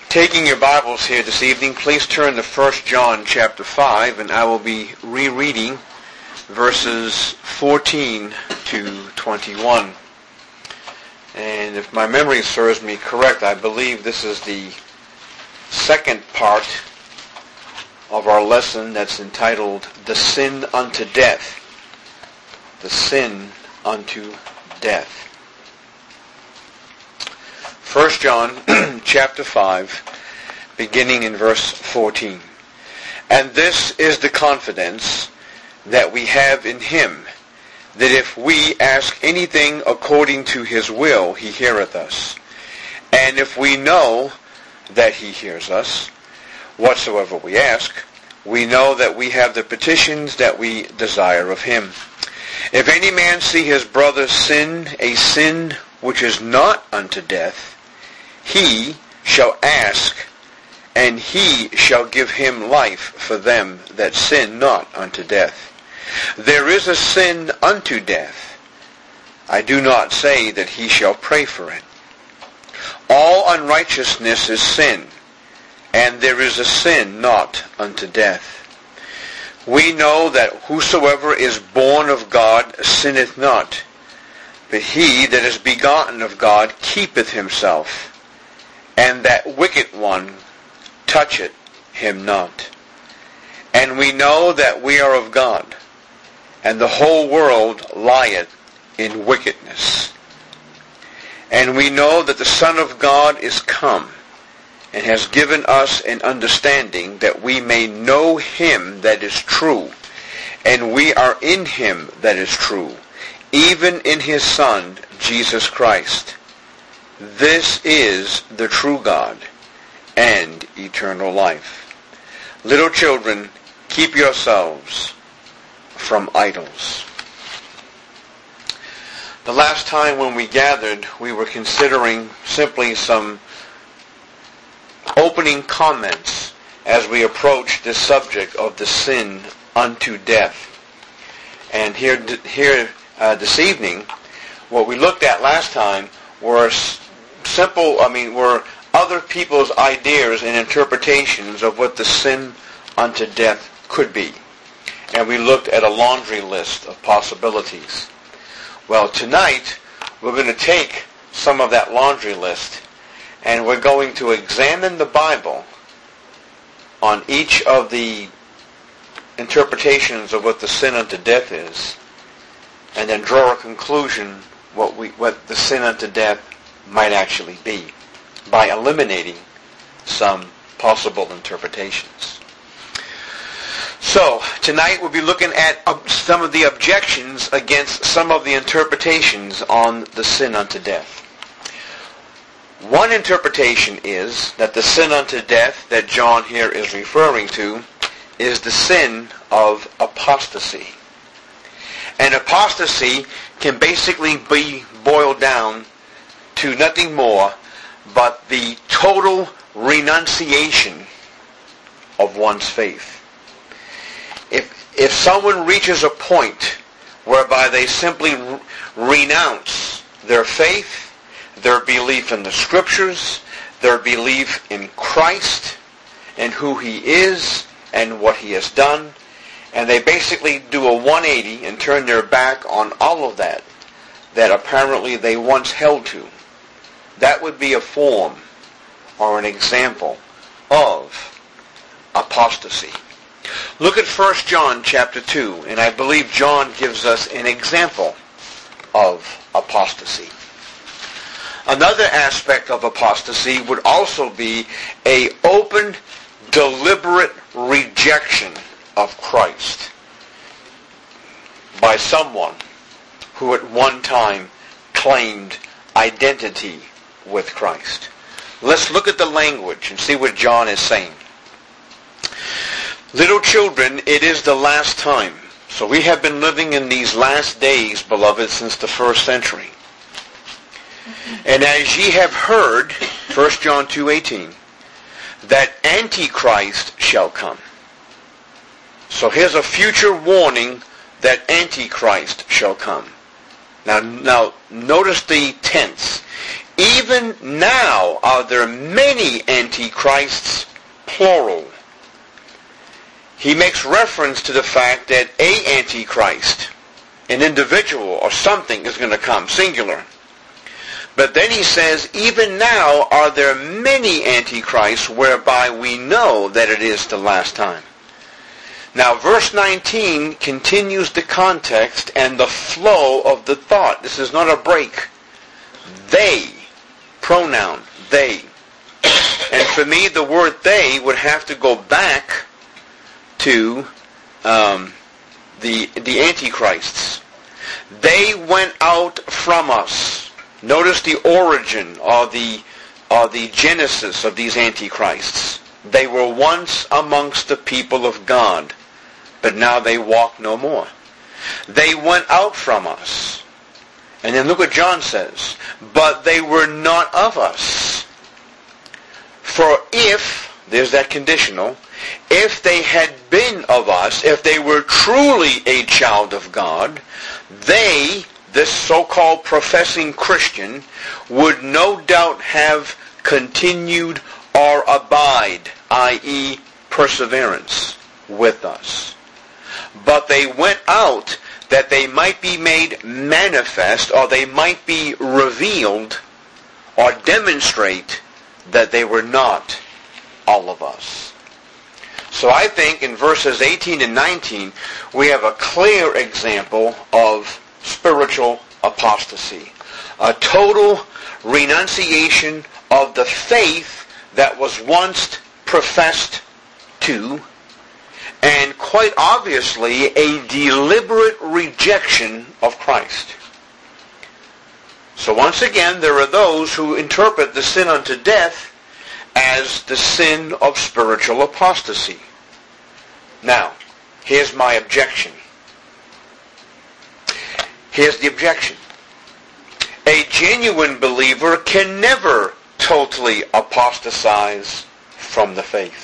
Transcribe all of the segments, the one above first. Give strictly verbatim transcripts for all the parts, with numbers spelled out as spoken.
Taking your Bibles here this evening, please turn to First John chapter five, and I will be rereading verses fourteen to twenty-one. And if my memory serves me correct, I believe this is the second part of our lesson that's entitled The Sin Unto Death. The Sin Unto Death. First John chapter five, beginning in verse fourteen. And this is the confidence that we have in him, that if we ask anything according to his will, he heareth us. And if we know that he hears us, whatsoever we ask, we know that we have the petitions that we desire of him. If any man see his brother sin, a sin which is not unto death, he shall ask, and he shall give him life for them that sin not unto death. There is a sin unto death. I do not say that he shall pray for it. All unrighteousness is sin, and there is a sin not unto death. We know that whosoever is born of God sinneth not, but he that is begotten of God keepeth himself, and that wicked one toucheth him not. And we know that we are of God, and the whole world lieth in wickedness. And we know that the Son of God is come, and has given us an understanding that we may know him that is true, and we are in him that is true, even in his Son, Jesus Christ. This is the true God and eternal life. Little children, keep yourselves from idols. The last time when we gathered, we were considering simply some opening comments as we approach this subject of the sin unto death. And here, here uh, this evening, what we looked at last time were simple, I mean, were other people's ideas and interpretations of what the sin unto death could be. And we looked at a laundry list of possibilities. Well, tonight, we're going to take some of that laundry list, and we're going to examine the Bible on each of the interpretations of what the sin unto death is, and then draw a conclusion what we what the sin unto death might actually be, by eliminating some possible interpretations. So, tonight we'll be looking at some of the objections against some of the interpretations on the sin unto death. One interpretation is that the sin unto death that John here is referring to is the sin of apostasy. And apostasy can basically be boiled down to nothing more but the total renunciation of one's faith. If if someone reaches a point whereby they simply re- renounce their faith, their belief in the Scriptures, their belief in Christ and who he is and what he has done, and they basically do a one eighty and turn their back on all of that that apparently they once held to, that would be a form or an example of apostasy. Look at First John chapter two, and I believe John gives us an example of apostasy. Another aspect of apostasy would also be an open, deliberate rejection of Christ by someone who at one time claimed identity with Christ. Let's look at the language and see what John is saying. Little children, it is the last time. So we have been living in these last days, beloved, since the first century. And as ye have heard, First John two eighteen, that Antichrist shall come. So here's a future warning that Antichrist shall come. Now, now notice the tense. even now are there many antichrists, plural. He makes reference to the fact that a antichrist, an individual or something, is going to come, singular. But then he says, even now are there many antichrists, whereby we know that it is the last time. Now, verse nineteen continues the context and the flow of the thought. This is not a break. They, pronoun, they. And for me, the word they would have to go back to um, the, the antichrists. They went out from us. Notice the origin or the, or the genesis of these antichrists. They were once amongst the people of God, but now they walk no more. They went out from us. And then look what John says. But they were not of us. For if, there's that conditional, if they had been of us, if they were truly a child of God, they, this so-called professing Christian, would no doubt have continued or abide, that is perseverance, with us. But they went out that they might be made manifest, or they might be revealed, or demonstrate that they were not all of us. So I think in verses eighteen and nineteen, we have a clear example of spiritual apostasy. A total renunciation of the faith that was once professed to, and quite obviously a deliberate rejection of Christ. So once again, there are those who interpret the sin unto death as the sin of spiritual apostasy. Now, here's my objection. Here's the objection. A genuine believer can never totally apostatize from the faith.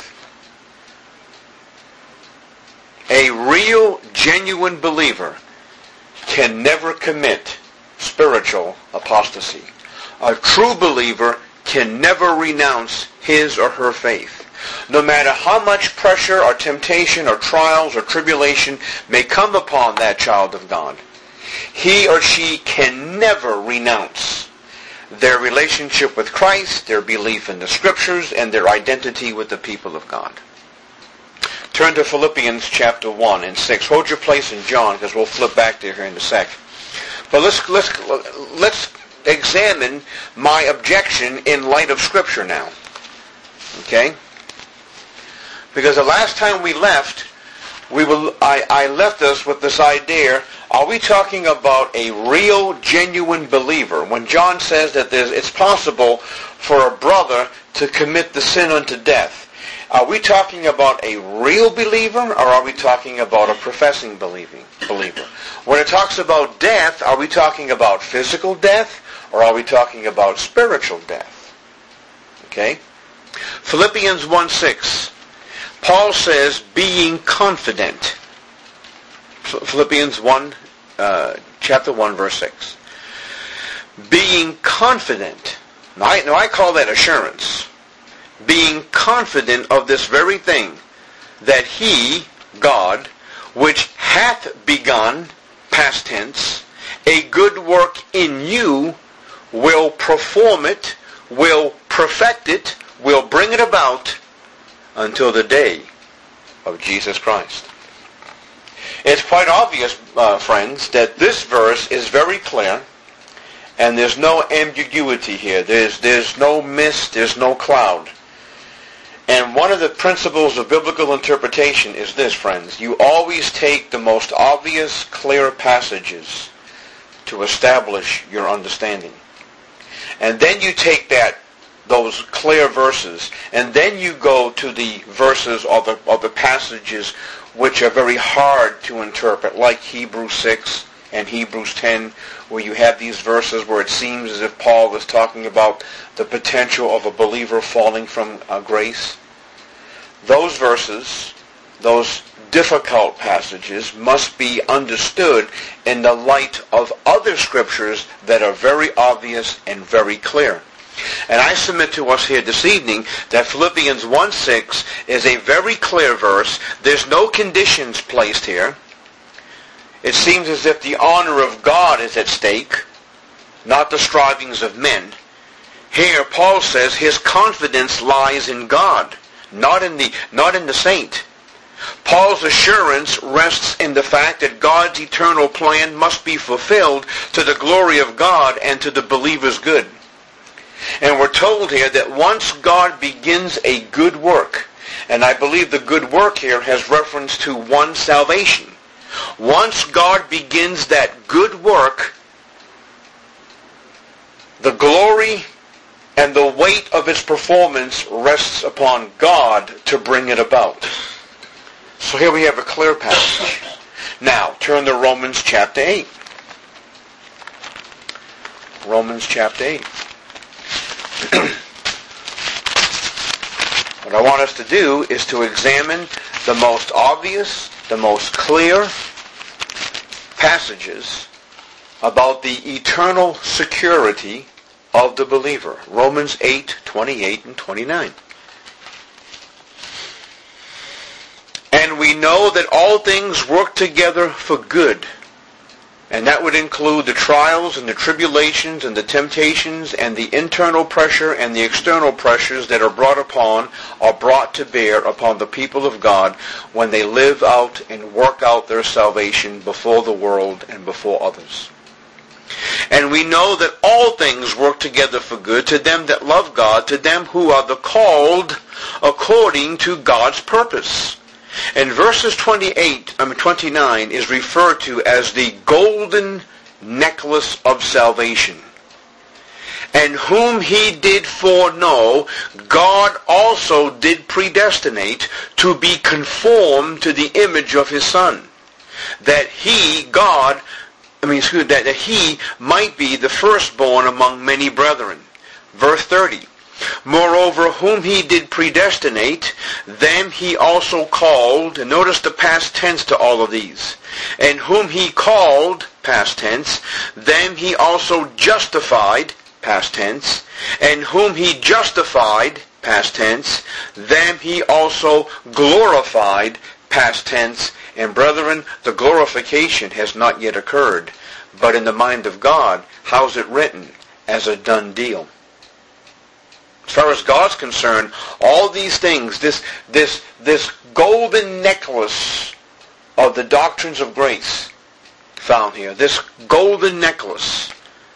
A real, genuine believer can never commit spiritual apostasy. A true believer can never renounce his or her faith. No matter how much pressure or temptation or trials or tribulation may come upon that child of God, he or she can never renounce their relationship with Christ, their belief in the Scriptures, and their identity with the people of God. Turn to Philippians chapter one and six. Hold your place in John, because we'll flip back there here in a sec. But let's let's let's examine my objection in light of Scripture now. Okay? Because the last time we left, we will I, I left us with this idea: are we talking about a real, genuine believer? When John says that there's, it's possible for a brother to commit the sin unto death, are we talking about a real believer, or are we talking about a professing believing believer? When it talks about death, are we talking about physical death, or are we talking about spiritual death? Okay? Philippians one six. Paul says, being confident. Philippians one, uh, chapter one, verse six. Being confident. Now I, now I call that assurance. Being confident of this very thing, that he, God, which hath begun, past tense, a good work in you, will perform it, will perfect it, will bring it about until the day of Jesus Christ. It's quite obvious, uh, friends, that this verse is very clear, and there's no ambiguity here. There's, there's no mist, there's no cloud. And one of the principles of biblical interpretation is this, friends. You always take the most obvious, clear passages to establish your understanding. And then you take that, those clear verses, and then you go to the verses or the, or the passages which are very hard to interpret, like Hebrews six and Hebrews ten, where you have these verses where it seems as if Paul is talking about the potential of a believer falling from uh, grace. Those verses, those difficult passages, must be understood in the light of other scriptures that are very obvious and very clear. And I submit to us here this evening that Philippians one six is a very clear verse. There's no conditions placed here. It seems as if the honor of God is at stake, not the strivings of men. Here Paul says his confidence lies in God, not in the, not in the saint. Paul's assurance rests in the fact that God's eternal plan must be fulfilled to the glory of God and to the believer's good. And we're told here that once God begins a good work, and I believe the good work here has reference to one salvation. Once God begins that good work, the glory and the weight of its performance rests upon God to bring it about. So here we have a clear passage. Now, turn to Romans chapter eight. Romans chapter eight. What I want us to do is to examine the most obvious, the most clear passages about the eternal security of the believer. Romans eight, twenty-eight and twenty-nine. And we know that all things work together for good. And that would include the trials and the tribulations and the temptations and the internal pressure and the external pressures that are brought upon, are brought to bear upon the people of God when they live out and work out their salvation before the world and before others. And we know that all things work together for good to them that love God, to them who are the called according to God's purpose. And verses twenty-eight, I mean twenty-nine is referred to as the golden necklace of salvation. And whom he did foreknow, God also did predestinate to be conformed to the image of his Son, that he, God, I mean, excuse, that, that he might be the firstborn among many brethren. Verse thirty. Moreover, whom he did predestinate, them he also called, and notice the past tense to all of these, and whom he called, past tense, them he also justified, past tense, and whom he justified, past tense, them he also glorified, past tense. And brethren, the glorification has not yet occurred, but in the mind of God, how's it written? As a done deal. As far as God's concerned, all these things, this, this, this golden necklace of the doctrines of grace found here, this golden necklace,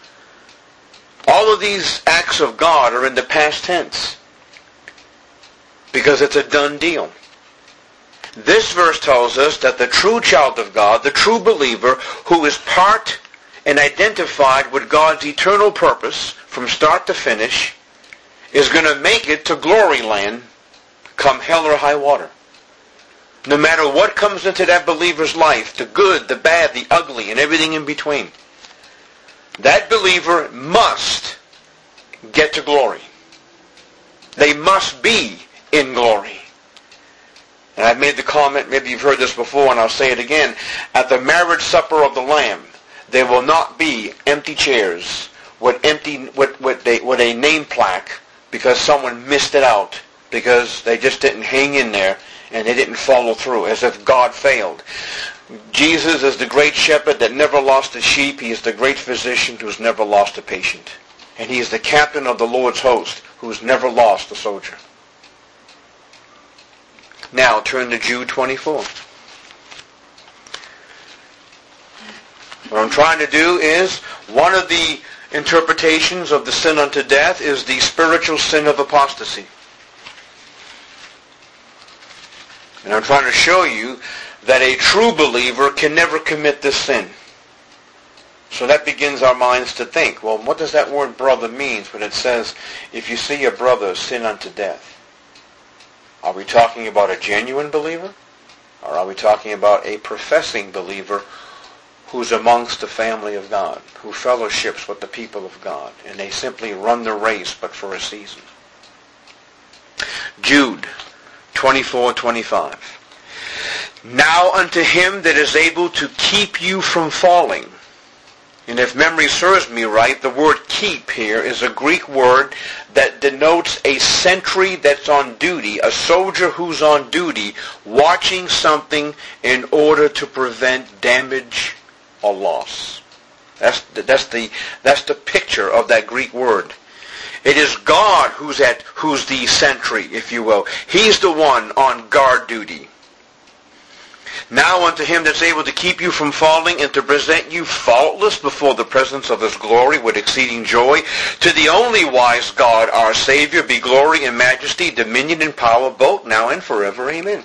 all of these acts of God are in the past tense because it's a done deal. This verse tells us that the true child of God, the true believer, who is part and identified with God's eternal purpose from start to finish, is going to make it to glory land come hell or high water. No matter what comes into that believer's life, the good, the bad, the ugly, and everything in between, that believer must get to glory. They must be in glory. And I've made the comment, maybe you've heard this before, and I'll say it again, at the marriage supper of the Lamb, there will not be empty chairs with empty with, with, a, with a name plaque because someone missed it out, because they just didn't hang in there and they didn't follow through, as if God failed. Jesus is the great shepherd that never lost a sheep. He is the great physician who's never lost a patient. And he is the captain of the Lord's host who's never lost a soldier. Now turn to Jude twenty-four. What I'm trying to do is, one of the interpretations of the sin unto death is the spiritual sin of apostasy. And I'm trying to show you that a true believer can never commit this sin. So that begins our minds to think, well, what does that word brother mean when it says, if you see your brother sin unto death? Are we talking about a genuine believer? Or are we talking about a professing believer who's amongst the family of God, who fellowships with the people of God, and they simply run the race but for a season? Jude twenty-four twenty-five. Now unto him that is able to keep you from falling, And if memory serves me right, the word keep here is a Greek word that denotes a sentry that's on duty, a soldier who's on duty, watching something in order to prevent damage or loss. That's the, that's the, that's the picture of that Greek word. It is God who's at, who's the sentry, if you will. He's the one on guard duty. Now unto him that's able to keep you from falling and to present you faultless before the presence of his glory with exceeding joy, to the only wise God, our Savior, be glory and majesty, dominion and power, both now and forever. Amen.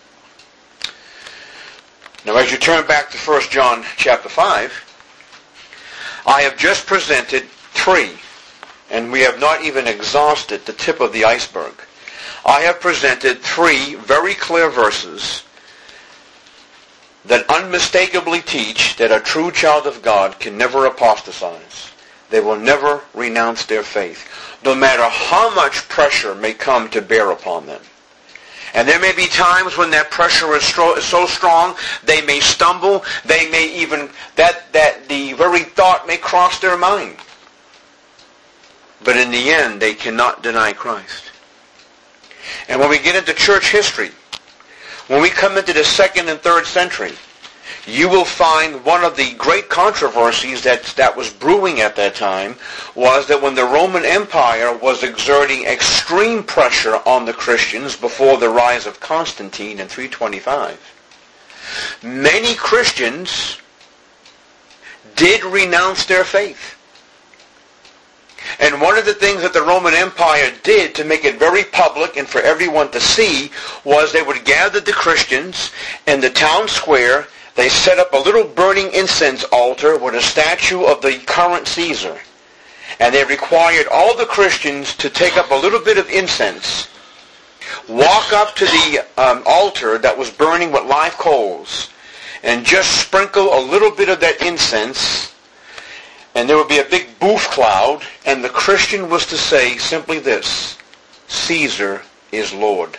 Now as you turn back to First John chapter five, I have just presented three, and we have not even exhausted the tip of the iceberg. I have presented three very clear verses that unmistakably teach that a true child of God can never apostatize. They will never renounce their faith, no matter how much pressure may come to bear upon them. And there may be times when that pressure is so strong, they may stumble, they may even, that, that the very thought may cross their mind. But in the end, they cannot deny Christ. And when we get into church history, when we come into the second and third century, you will find one of the great controversies that, that was brewing at that time was that when the Roman Empire was exerting extreme pressure on the Christians before the rise of Constantine in three twenty-five, many Christians did renounce their faith. And one of the things that the Roman Empire did to make it very public and for everyone to see was they would gather the Christians in the town square. They set up a little burning incense altar with a statue of the current Caesar. And they required all the Christians to take up a little bit of incense, walk up to the um, altar that was burning with live coals, and just sprinkle a little bit of that incense. And there would be a big boof cloud, and the Christian was to say simply this: Caesar is Lord.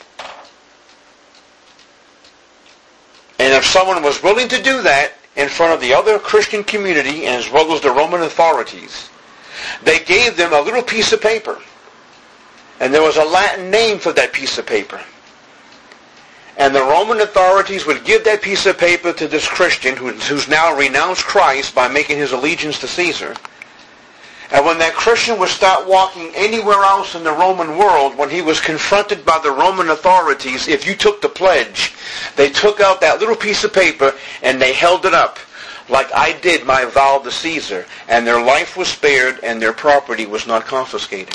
And if someone was willing to do that in front of the other Christian community, and as well as the Roman authorities, they gave them a little piece of paper. And there was a Latin name for that piece of paper. And the Roman authorities would give that piece of paper to this Christian who, who's now renounced Christ by making his allegiance to Caesar. And when that Christian would start walking anywhere else in the Roman world, when he was confronted by the Roman authorities, if you took the pledge, they took out that little piece of paper and they held it up like I did my vow to Caesar, and their life was spared and their property was not confiscated.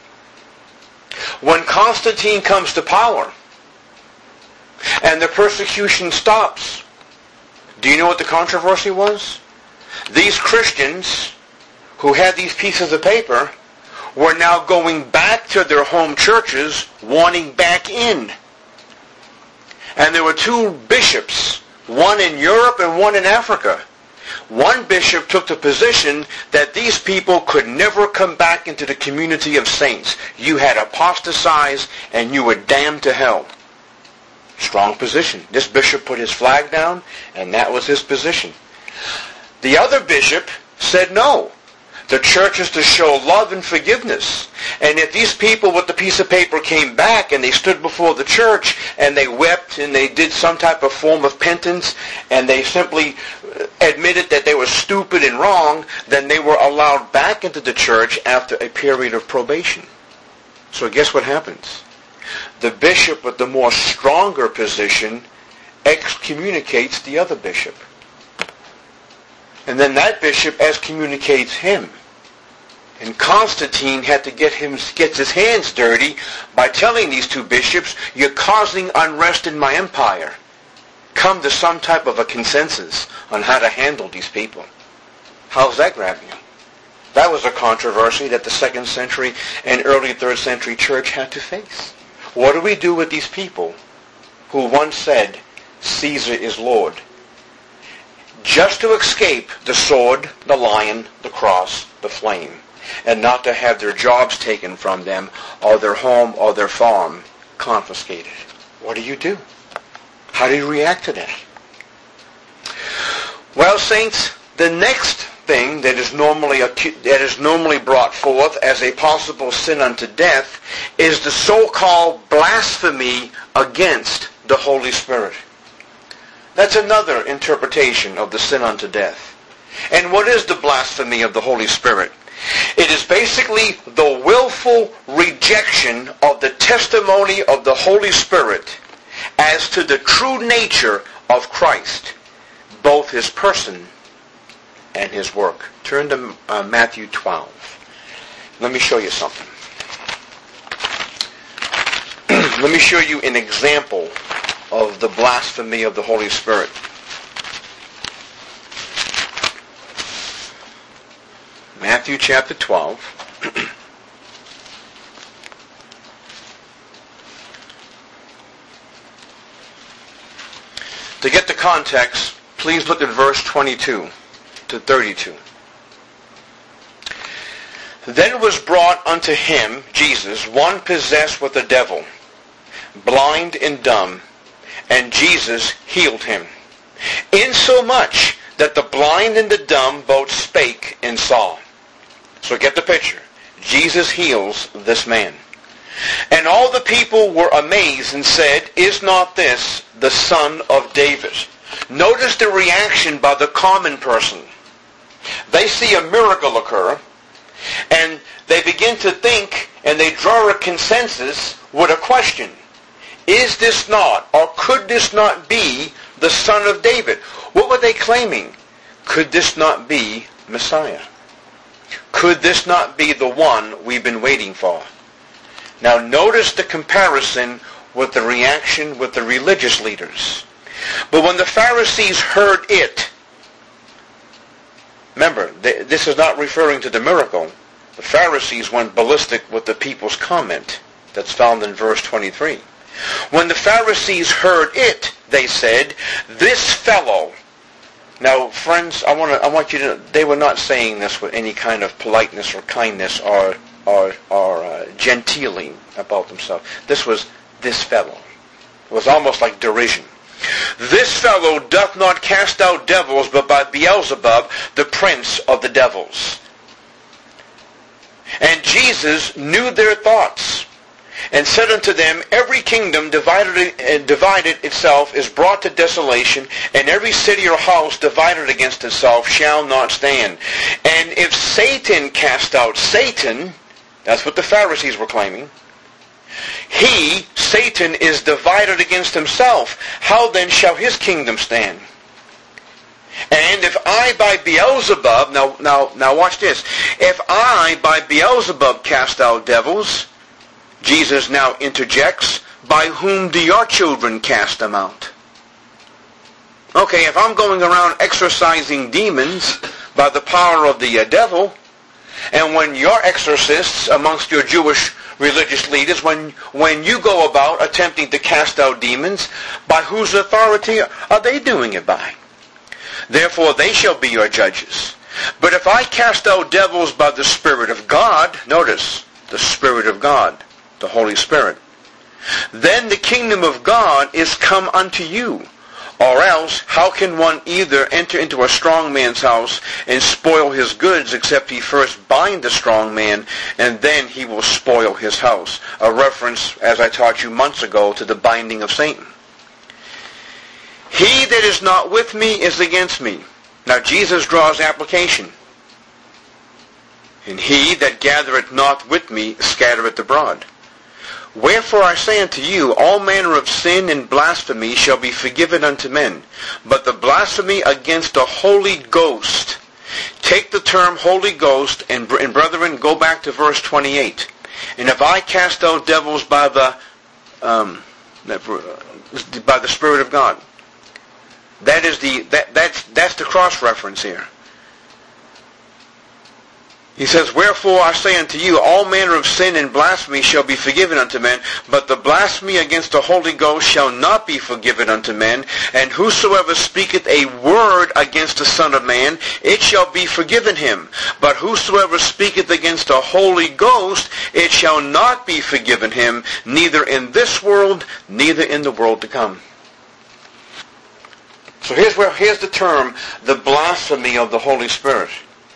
When Constantine comes to power and the persecution stops, do you know what the controversy was? These Christians who had these pieces of paper were now going back to their home churches, wanting back in. And there were two bishops, one in Europe and one in Africa. One bishop took the position that these people could never come back into the community of saints. You had apostatized and you were damned to hell. Strong position. This bishop put his flag down, and that was his position. The other bishop said no. The church is to show love and forgiveness. And if these people with the piece of paper came back and they stood before the church and they wept and they did some type of form of penance and they simply admitted that they were stupid and wrong, then they were allowed back into the church after a period of probation. So guess what happens? The bishop with the more stronger position excommunicates the other bishop. And then that bishop excommunicates him. And Constantine had to get him gets his hands dirty by telling these two bishops, you're causing unrest in my empire. Come to some type of a consensus on how to handle these people. How's that grab you? That was a controversy that the second century and early third century church had to face. What do we do with these people who once said, Caesar is Lord? Just to escape the sword, the lion, the cross, the flame, and not to have their jobs taken from them, or their home or their farm confiscated. What do you do? How do you react to that? Well, saints, the next thing that is normally that is normally brought forth as a possible sin unto death is the so-called blasphemy against the Holy Spirit. That's another interpretation of the sin unto death. And what is the blasphemy of the Holy Spirit? It is basically the willful rejection of the testimony of the Holy Spirit as to the true nature of Christ, both his person and his work. Turn to uh, Matthew twelve. Let me show you something. Let me show you an example of the blasphemy of the Holy Spirit. Matthew chapter twelve. To get the context, please look at verse twenty-two to thirty-two. Then was brought unto him, Jesus, one possessed with a devil, blind and dumb, and Jesus healed him, insomuch that the blind and the dumb both spake and saw. So get the picture. Jesus heals this man. And all the people were amazed and said, Is not this the Son of David? Notice the reaction by the common person. They see a miracle occur, and they begin to think, and they draw a consensus with a question. Is this not, or could this not be the Son of David? What were they claiming? Could this not be Messiah? Could this not be the one we've been waiting for? Now notice the comparison with the reaction with the religious leaders. But when the Pharisees heard it, remember, this is not referring to the miracle. The Pharisees went ballistic with the people's comment that's found in verse twenty-three. When the Pharisees heard it, they said, This fellow. Now, friends, I want to, I want you to, they were not saying this with any kind of politeness or kindness or or, or uh, genteeling about themselves. This was this fellow. It was almost like derision. This fellow doth not cast out devils, but by Beelzebub, the prince of the devils. And Jesus knew their thoughts, and said unto them, Every kingdom divided, uh, divided itself is brought to desolation, and every city or house divided against itself shall not stand. And if Satan cast out Satan, that's what the Pharisees were claiming, he, Satan, is divided against himself. How then shall his kingdom stand? And if I by Beelzebub, now, now, now watch this. If I by Beelzebub cast out devils, Jesus now interjects, by whom do your children cast them out? Okay, if I'm going around exorcising demons by the power of the uh, devil, and when your exorcists amongst your Jewish religious leaders, when when you go about attempting to cast out demons, by whose authority are they doing it by? Therefore they shall be your judges. But if I cast out devils by the Spirit of God, notice, the Spirit of God, the Holy Spirit, then the kingdom of God is come unto you. Or else, how can one either enter into a strong man's house and spoil his goods, except he first bind the strong man, and then he will spoil his house? A reference, as I taught you months ago, to the binding of Satan. He that is not with me is against me. Now Jesus draws application. And he that gathereth not with me scattereth abroad. Wherefore I say unto you, all manner of sin and blasphemy shall be forgiven unto men, but the blasphemy against the Holy Ghost. Take the term Holy Ghost, and, and brethren, go back to verse twenty-eight. And if I cast out devils by the um, by the Spirit of God, that is the that that's that's the cross reference here. He says, Wherefore I say unto you, all manner of sin and blasphemy shall be forgiven unto men, but the blasphemy against the Holy Ghost shall not be forgiven unto men. And whosoever speaketh a word against the Son of Man, it shall be forgiven him. But whosoever speaketh against the Holy Ghost, it shall not be forgiven him, neither in this world, neither in the world to come. So here's where here's the term, the blasphemy of the Holy Spirit.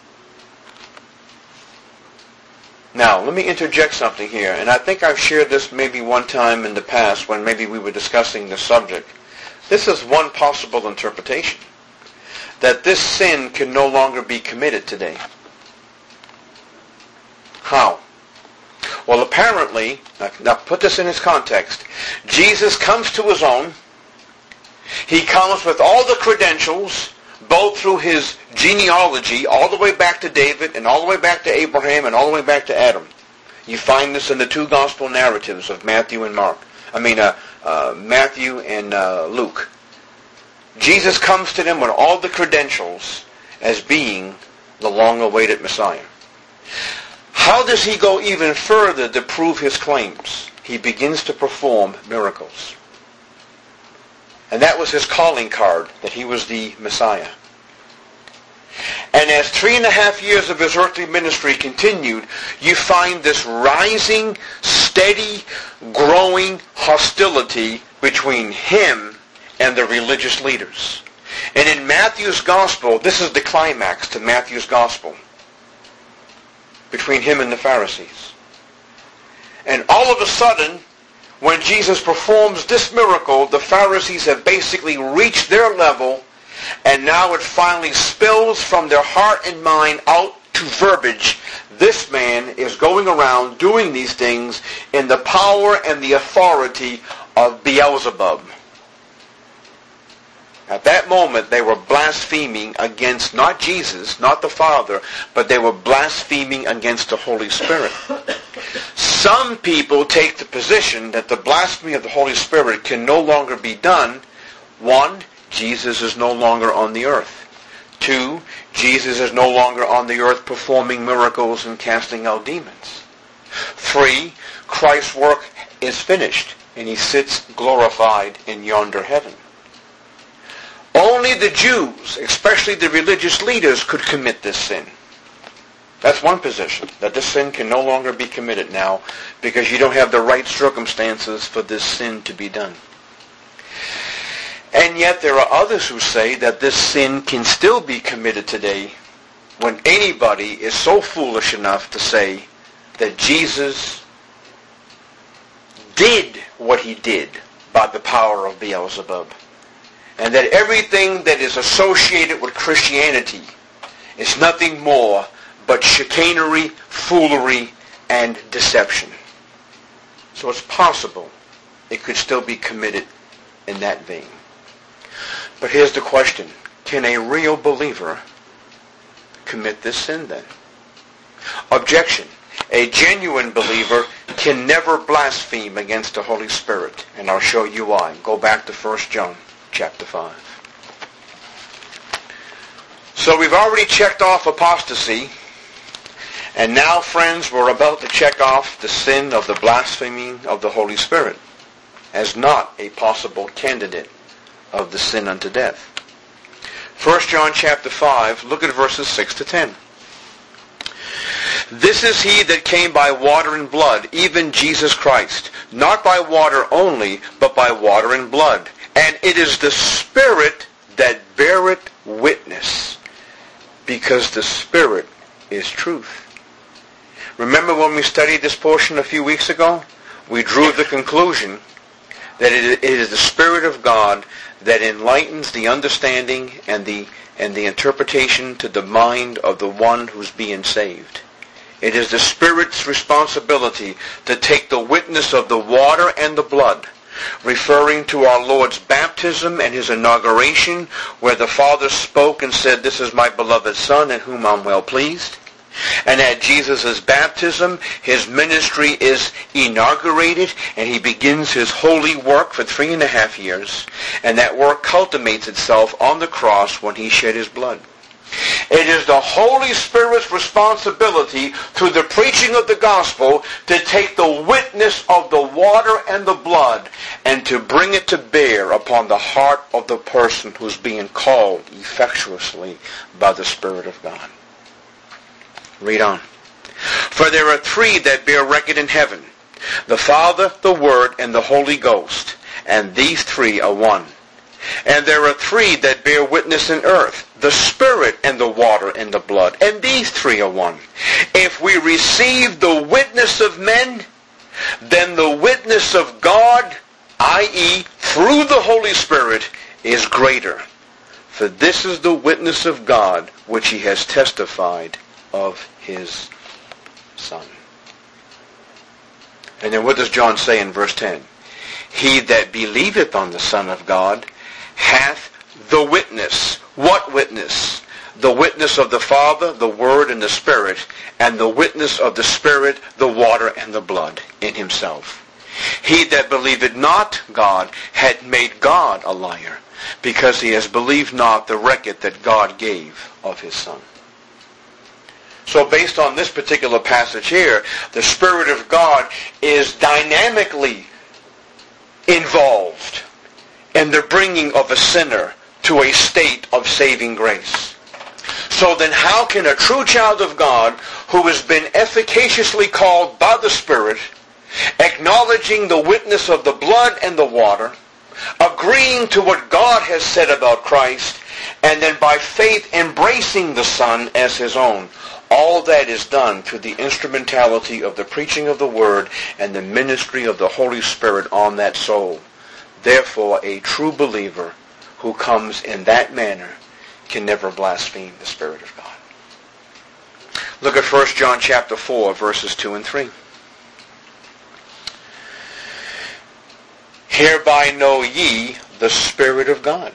Now, let me interject something here, and I think I've shared this maybe one time in the past when maybe we were discussing this subject. This is one possible interpretation, that this sin can no longer be committed today. How? Well, apparently, now put this in its context, Jesus comes to his own. He comes with all the credentials, both through his genealogy, all the way back to David, and all the way back to Abraham, and all the way back to Adam. You find this in the two gospel narratives of Matthew and Mark. I mean, uh, uh, Matthew and uh, Luke. Jesus comes to them with all the credentials as being the long-awaited Messiah. How does he go even further to prove his claims? He begins to perform miracles. And that was his calling card, that he was the Messiah. And as three and a half years of his earthly ministry continued, you find this rising, steady, growing hostility between him and the religious leaders. And in Matthew's gospel, this is the climax to Matthew's gospel, between him and the Pharisees. And all of a sudden, when Jesus performs this miracle, the Pharisees have basically reached their level, and now it finally spills from their heart and mind out to verbiage. This man is going around doing these things in the power and the authority of Beelzebub. At that moment, they were blaspheming against not Jesus, not the Father, but they were blaspheming against the Holy Spirit. Some people take the position that the blasphemy of the Holy Spirit can no longer be done. One, Jesus is no longer on the earth. Two, Jesus is no longer on the earth performing miracles and casting out demons. Three, Christ's work is finished, and he sits glorified in yonder heaven. Only the Jews, especially the religious leaders, could commit this sin. That's one position, that this sin can no longer be committed now because you don't have the right circumstances for this sin to be done. And yet there are others who say that this sin can still be committed today when anybody is so foolish enough to say that Jesus did what he did by the power of Beelzebub. And that everything that is associated with Christianity is nothing more but chicanery, foolery, and deception. So it's possible it could still be committed in that vein. But here's the question. Can a real believer commit this sin then? Objection. A genuine believer can never blaspheme against the Holy Spirit. And I'll show you why. Go back to First John chapter five. So we've already checked off apostasy. And now, friends, we're about to check off the sin of the blaspheming of the Holy Spirit as not a possible candidate of the sin unto death. First John chapter five, look at verses six to ten. This is he that came by water and blood, even Jesus Christ, not by water only, but by water and blood. And it is the Spirit that beareth witness, because the Spirit is truth. Remember when we studied this portion a few weeks ago? We drew the conclusion that it is the Spirit of God that enlightens the understanding and the and the interpretation to the mind of the one who's being saved. It is the Spirit's responsibility to take the witness of the water and the blood, referring to our Lord's baptism and his inauguration, where the Father spoke and said, "This is my beloved Son, in whom I'm well pleased." And at Jesus' baptism, his ministry is inaugurated, and he begins his holy work for three and a half years. And that work culminates itself on the cross when he shed his blood. It is the Holy Spirit's responsibility through the preaching of the gospel to take the witness of the water and the blood and to bring it to bear upon the heart of the person who's being called effectuously by the Spirit of God. Read on. For there are three that bear record in heaven, the Father, the Word, and the Holy Ghost, and these three are one. And there are three that bear witness in earth, the Spirit and the water and the blood. And these three are one. If we receive the witness of men, then the witness of God, that is through the Holy Spirit, is greater. For this is the witness of God which he has testified of his Son. And then what does John say in verse ten? He that believeth on the Son of God hath the witness. What witness? The witness of the Father, the Word, and the Spirit, and the witness of the Spirit, the water, and the blood in himself. He that believeth not God hath made God a liar, because he has believed not the record that God gave of his Son. So based on this particular passage here, the Spirit of God is dynamically involved in the bringing of a sinner to a state of saving grace. So then how can a true child of God who has been efficaciously called by the Spirit, acknowledging the witness of the blood and the water, agreeing to what God has said about Christ, and then by faith embracing the Son as his own, all that is done through the instrumentality of the preaching of the Word and the ministry of the Holy Spirit on that soul. Therefore, a true believer who comes in that manner can never blaspheme the Spirit of God. Look at First John chapter four, verses two and three. Hereby know ye the Spirit of God.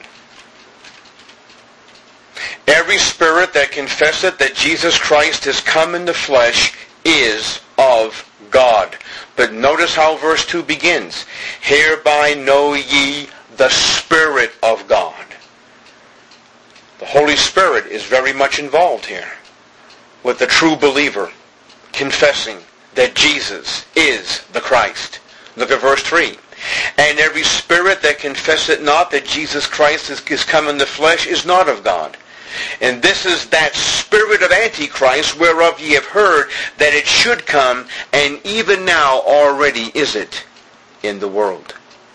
Every spirit that confesseth that Jesus Christ is come in the flesh is of God. But notice how verse two begins. Hereby know ye the Spirit of God. The Holy Spirit is very much involved here with the true believer confessing that Jesus is the Christ. Look at verse three. And every spirit that confesseth not that Jesus Christ is, is come in the flesh is not of God. And this is that spirit of Antichrist whereof ye have heard that it should come, and even now already is it in the world.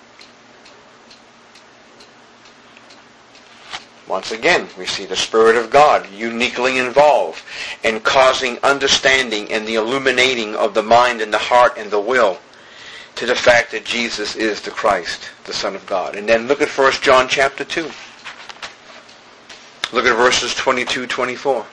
Once again, we see the Spirit of God uniquely involved in causing understanding and the illuminating of the mind and the heart and the will to the fact that Jesus is the Christ, the Son of God. And then look at First John chapter two. Look at verses twenty-two, twenty-four.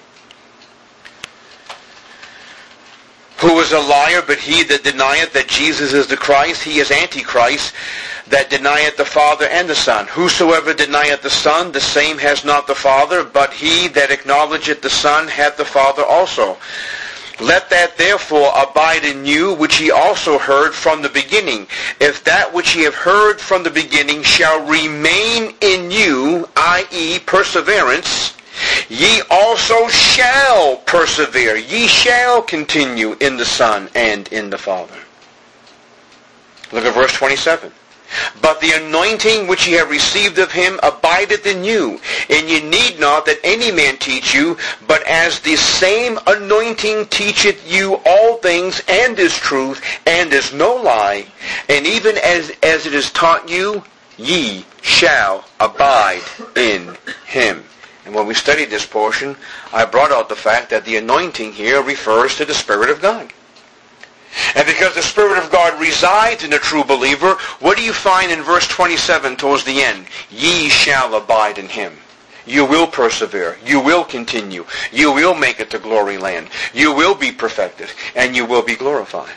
Who is a liar but he that denieth that Jesus is the Christ? He is Antichrist, that denieth the Father and the Son. Whosoever denieth the Son, the same has not the Father, but he that acknowledgeth the Son hath the Father also. Let that therefore abide in you which ye also heard from the beginning. If that which ye have heard from the beginning shall remain in you, that is perseverance, ye also shall persevere. Ye shall continue in the Son and in the Father. Look at verse twenty-seven. But the anointing which ye have received of him abideth in you, and ye need not that any man teach you, but as the same anointing teacheth you all things, and is truth, and is no lie, and even as, as it is taught you, ye shall abide in him. And when we studied this portion, I brought out the fact that the anointing here refers to the Spirit of God. And because the Spirit of God resides in a true believer, what do you find in verse twenty-seven towards the end? Ye shall abide in him. You will persevere. You will continue. You will make it to glory land. You will be perfected. And you will be glorified.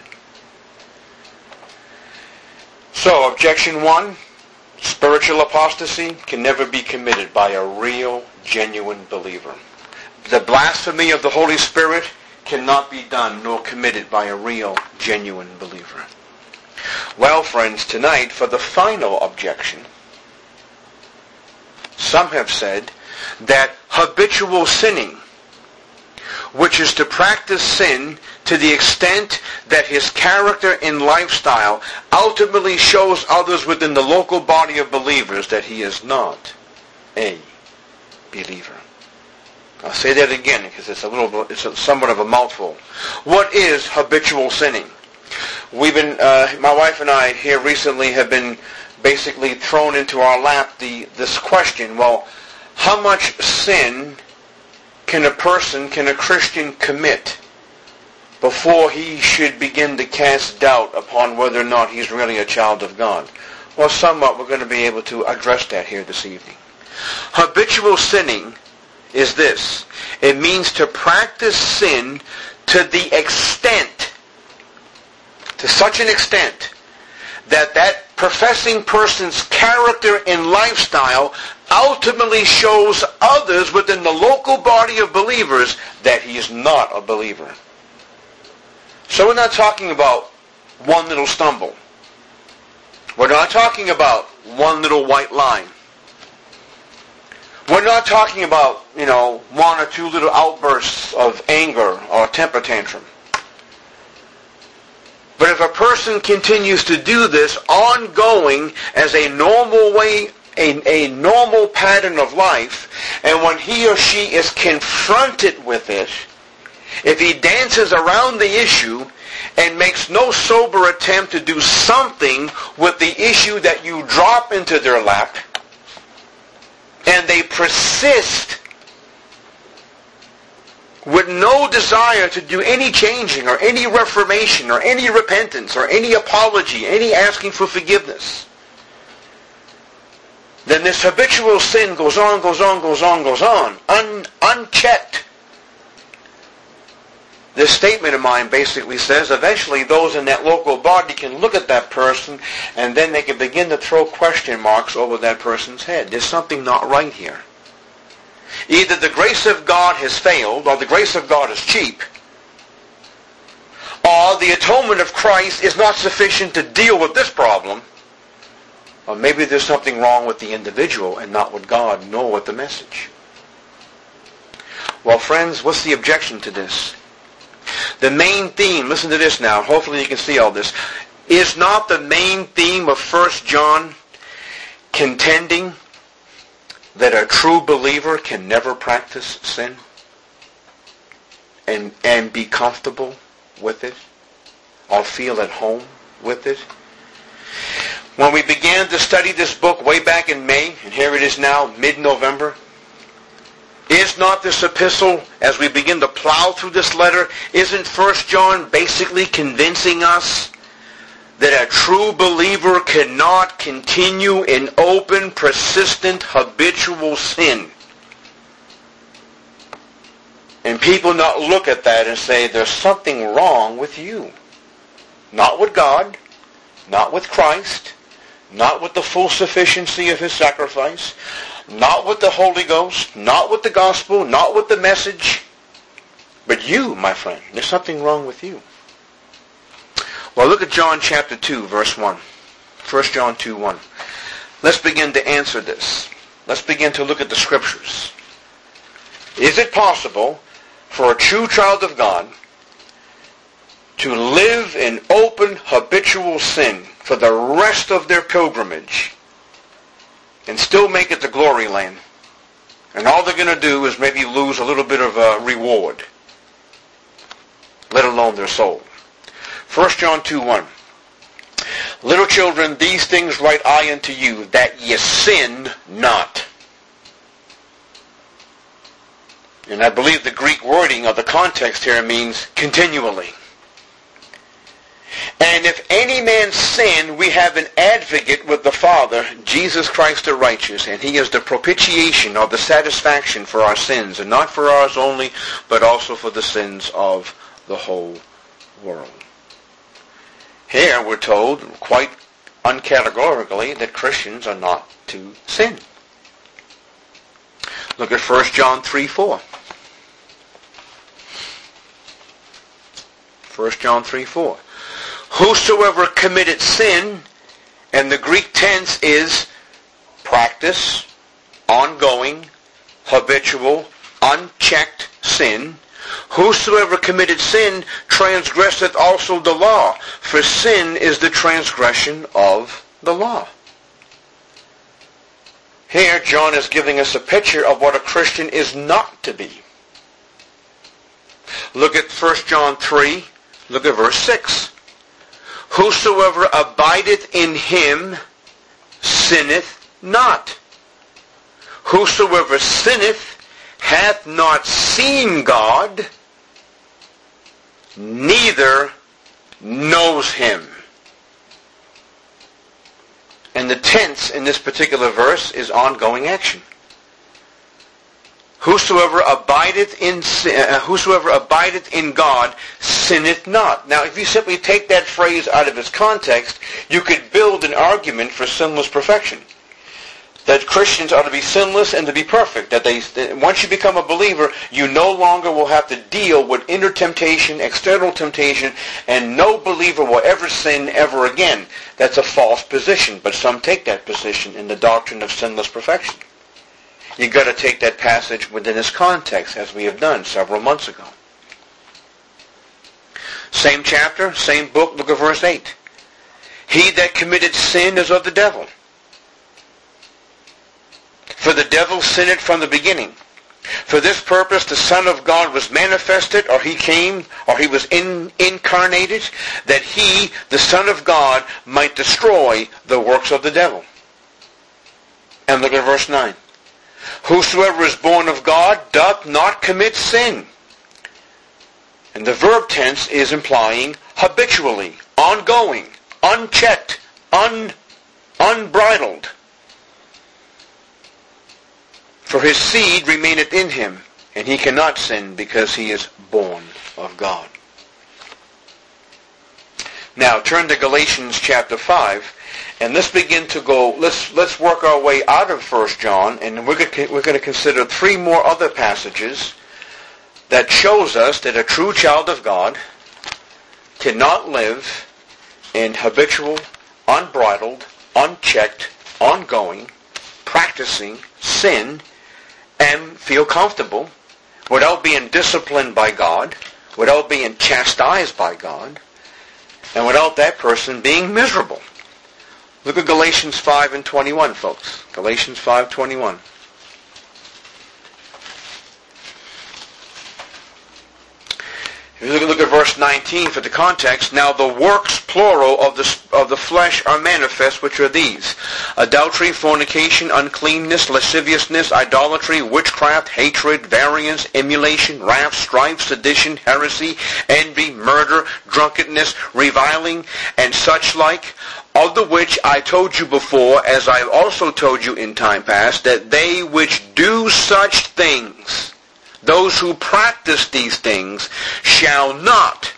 So, objection one, spiritual apostasy can never be committed by a real, genuine believer. The blasphemy of the Holy Spirit cannot be done nor committed by a real, genuine believer. Well, friends, tonight, for the final objection, some have said that habitual sinning, which is to practice sin to the extent that his character and lifestyle ultimately shows others within the local body of believers that he is not a believer. I'll say that again because it's a little, it's a, somewhat of a mouthful. What is habitual sinning? We've been, uh, my wife and I here recently have been basically thrown into our lap the this question. Well, how much sin can a person, can a Christian commit before he should begin to cast doubt upon whether or not he's really a child of God? Well, somewhat we're going to be able to address that here this evening. Habitual sinning is this. It means to practice sin to the extent, to such an extent, that that professing person's character and lifestyle ultimately shows others within the local body of believers that he is not a believer. So we're not talking about one little stumble. We're not talking about one little white line. We're not talking about, you know, one or two little outbursts of anger or temper tantrum. But if a person continues to do this ongoing as a normal way, a, a normal pattern of life, and when he or she is confronted with it, if he dances around the issue and makes no sober attempt to do something with the issue that you drop into their lap, and they persist with no desire to do any changing or any reformation or any repentance or any apology, any asking for forgiveness, then this habitual sin goes on, goes on, goes on, goes on, un- unchecked. This statement of mine basically says eventually those in that local body can look at that person and then they can begin to throw question marks over that person's head. There's something not right here. Either the grace of God has failed, or the grace of God is cheap, or the atonement of Christ is not sufficient to deal with this problem, or maybe there's something wrong with the individual and not with God nor with the message. Well, friends, what's the objection to this? The main theme, listen to this now, hopefully you can see all this, is not the main theme of First John contending that a true believer can never practice sin and, and be comfortable with it or feel at home with it? When we began to study this book way back in May, and here it is now, mid-November, is not this epistle, as we begin to plow through this letter, isn't First John basically convincing us that a true believer cannot continue in open, persistent, habitual sin? And people not look at that and say, there's something wrong with you. Not with God, not with Christ, not with the full sufficiency of his sacrifice, not with the Holy Ghost, not with the gospel, not with the message, but you, my friend. There's something wrong with you. Well, look at John chapter two, verse one. First John two, one. Let's begin to answer this. Let's begin to look at the scriptures. Is it possible for a true child of God to live in open, habitual sin for the rest of their pilgrimage and still make it to glory land? And all they're going to do is maybe lose a little bit of a reward, let alone their soul. First John two, one. Little children, these things write I unto you, that ye sin not. And I believe the Greek wording of the context here means continually. And if any man sin, we have an advocate with the Father, Jesus Christ the righteous, and he is the propitiation or the satisfaction for our sins, and not for ours only, but also for the sins of the whole world. Here we're told quite uncategorically that Christians are not to sin. Look at First John three, four. First John three, four. Whosoever committed sin, and the Greek tense is practice, ongoing, habitual, unchecked sin. Whosoever committed sin transgresseth also the law, for sin is the transgression of the law. Here John is giving us a picture of what a Christian is not to be. Look at First John three, look at verse six. Whosoever abideth in him sinneth not. Whosoever sinneth hath not seen God, neither knows him. And the tense in this particular verse is ongoing action. Whosoever abideth in uh, whosoever abideth in God sinneth not. Now, if you simply take that phrase out of its context, you could build an argument for sinless perfection. That Christians are to be sinless and to be perfect. That they, that once you become a believer, you no longer will have to deal with inner temptation, external temptation, and no believer will ever sin ever again. That's a false position, but some take that position in the doctrine of sinless perfection. You've got to take that passage within its context, as we have done several months ago. Same chapter, same book, look at verse eight. He that committed sin is of the devil. For the devil sinned from the beginning. For this purpose the Son of God was manifested, or he came, or he was in, incarnated, that he, the Son of God, might destroy the works of the devil. And look at verse nine. Whosoever is born of God doth not commit sin. And the verb tense is implying habitually, ongoing, unchecked, un, unbridled. For his seed remaineth in him, and he cannot sin because he is born of God. Now turn to Galatians chapter five. And let's begin to go, let's let's work our way out of First John, and we're going to, we're going to consider three more other passages that shows us that a true child of God cannot live in habitual, unbridled, unchecked, ongoing, practicing sin and feel comfortable without being disciplined by God, without being chastised by God, and without that person being miserable. Look at Galatians five and twenty-one, folks. Galatians five twenty-one. If you look at verse nineteen for the context, now the works, plural, of the, of the flesh are manifest, which are these: adultery, fornication, uncleanness, lasciviousness, idolatry, witchcraft, hatred, variance, emulation, wrath, strife, sedition, heresy, envy, murder, drunkenness, reviling, and such like, of the which I told you before, as I have also told you in time past, that they which do such things, those who practice these things, shall not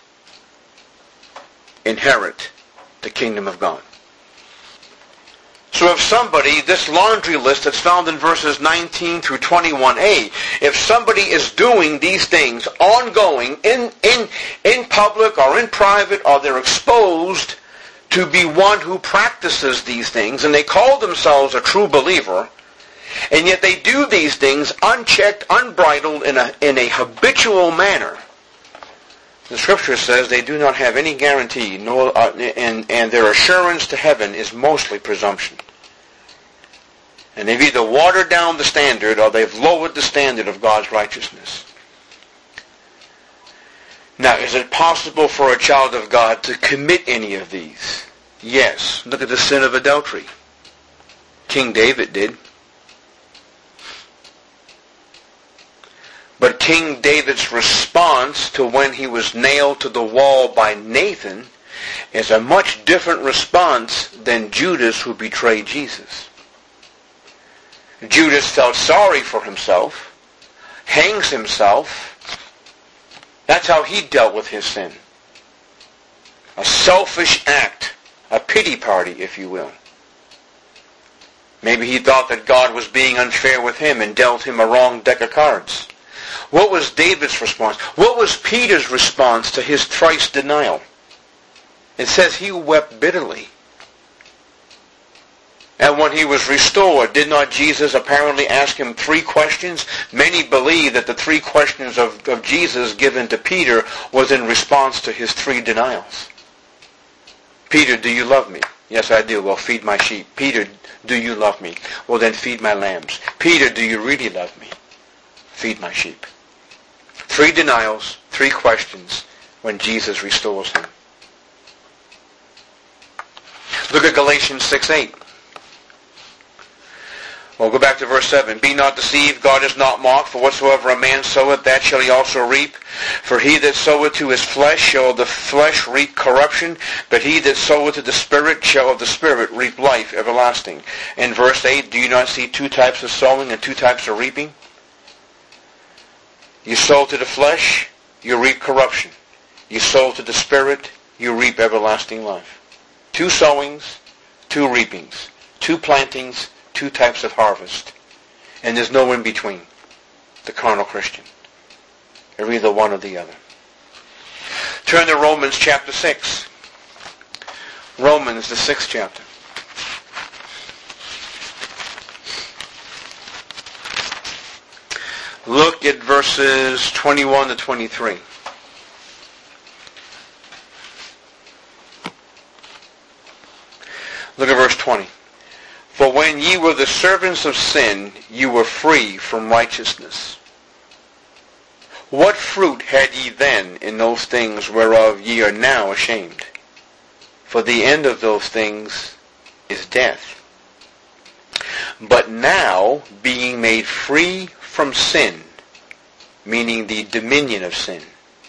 inherit the kingdom of God. So if somebody, this laundry list that's found in verses nineteen through twenty-one a, if somebody is doing these things ongoing in, in, in public or in private, or they're exposed to be one who practices these things, and they call themselves a true believer, and yet they do these things unchecked, unbridled, in a, in a habitual manner, the Scripture says they do not have any guarantee, nor, uh, and, and their assurance to heaven is mostly presumption. And they've either watered down the standard, or they've lowered the standard of God's righteousness. Now, is it possible for a child of God to commit any of these? Yes. Look at the sin of adultery. King David did. But King David's response to when he was nailed to the wall by Nathan is a much different response than Judas, who betrayed Jesus. Judas felt sorry for himself, hangs himself. That's how he dealt with his sin. A selfish act, a pity party, if you will. Maybe he thought that God was being unfair with him and dealt him a wrong deck of cards. What was David's response? What was Peter's response to his thrice denial? It says he wept bitterly. And when he was restored, did not Jesus apparently ask him three questions? Many believe that the three questions of, of Jesus given to Peter was in response to his three denials. Peter, do you love me? Yes, I do. Well, feed my sheep. Peter, do you love me? Well, then feed my lambs. Peter, do you really love me? Feed my sheep. Three denials, three questions when Jesus restores him. Look at Galatians six eight. Well, go back to verse seven. Be not deceived, God is not mocked, for whatsoever a man soweth, that shall he also reap. For he that soweth to his flesh shall of the flesh reap corruption, but he that soweth to the Spirit shall of the Spirit reap life everlasting. In verse eight, do you not see two types of sowing and two types of reaping? You sow to the flesh, you reap corruption. You sow to the Spirit, you reap everlasting life. Two sowings, two reapings. Two plantings, two types of harvest. And there's no in between. The carnal Christian. They're either one or the other. Turn to Romans chapter six. Romans, the sixth chapter. Look at verses twenty-one to twenty-three. Look at verse twenty. For when ye were the servants of sin, you were free from righteousness. What fruit had ye then in those things whereof ye are now ashamed? For the end of those things is death. But now, being made free from sin, meaning the dominion of sin,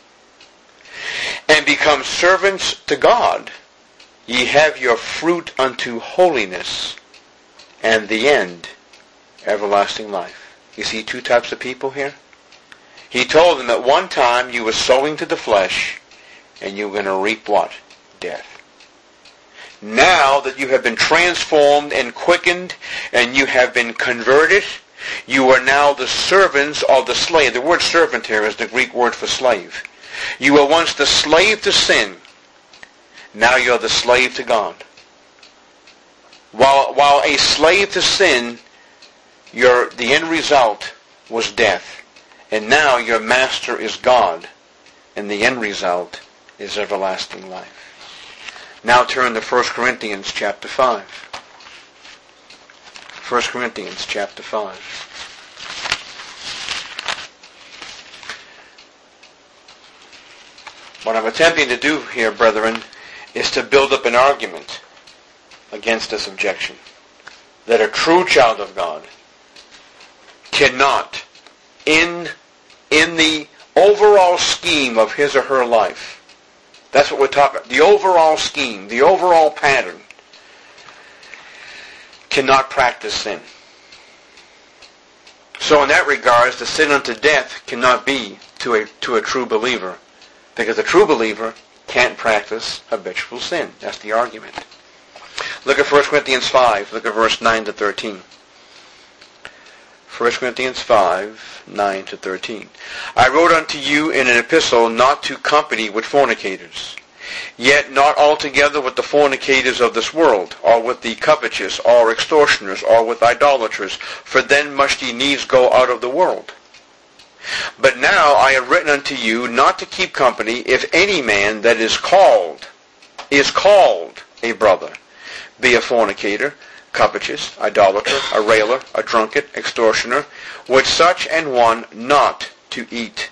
and become servants to God, ye have your fruit unto holiness, and the end, everlasting life. You see two types of people here? He told them at one time you were sowing to the flesh, and you were going to reap what? Death. Now that you have been transformed and quickened, and you have been converted, you are now the servants of the slave. The word servant here is the Greek word for slave. You were once the slave to sin. Now you're the slave to God. While, while a slave to sin, your, the end result was death. And now your master is God. And the end result is everlasting life. Now turn to First Corinthians chapter five. First Corinthians chapter five. What I'm attempting to do here, brethren, is to build up an argument against this objection. That a true child of God cannot, in, in the overall scheme of his or her life, that's what we're talking about, the overall scheme, the overall pattern, cannot practice sin. So in that regards, the sin unto death cannot be to a, to a true believer, because a true believer can't practice habitual sin. That's the argument. Look at First Corinthians five. Look at verse nine to thirteen. First Corinthians five, nine to thirteen. I wrote unto you in an epistle not to company with fornicators, yet not altogether with the fornicators of this world, or with the covetous, or extortioners, or with idolaters, for then must ye needs go out of the world. But now I have written unto you not to keep company, if any man that is called, is called a brother, be a fornicator, covetous, idolater, a railer, a drunkard, extortioner, with such an one not to eat.